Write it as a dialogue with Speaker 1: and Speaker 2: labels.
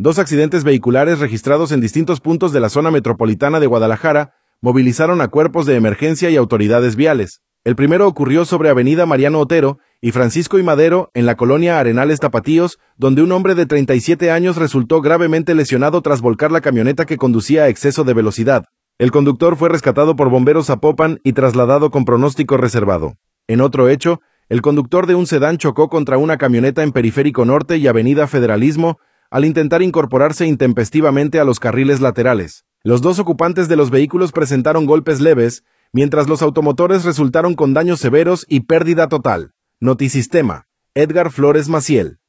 Speaker 1: Dos accidentes vehiculares registrados en distintos puntos de la zona metropolitana de Guadalajara movilizaron a cuerpos de emergencia y autoridades viales. El primero ocurrió sobre Avenida Mariano Otero y Francisco y Madero en la colonia Arenales Tapatíos, donde un hombre de 37 años resultó gravemente lesionado tras volcar la camioneta que conducía a exceso de velocidad. El conductor fue rescatado por bomberos Zapopan y trasladado con pronóstico reservado. En otro hecho, el conductor de un sedán chocó contra una camioneta en Periférico Norte y Avenida Federalismo al intentar incorporarse intempestivamente a los carriles laterales. Los dos ocupantes de los vehículos presentaron golpes leves, mientras los automotores resultaron con daños severos y pérdida total. Notisistema. Edgar Flores Maciel.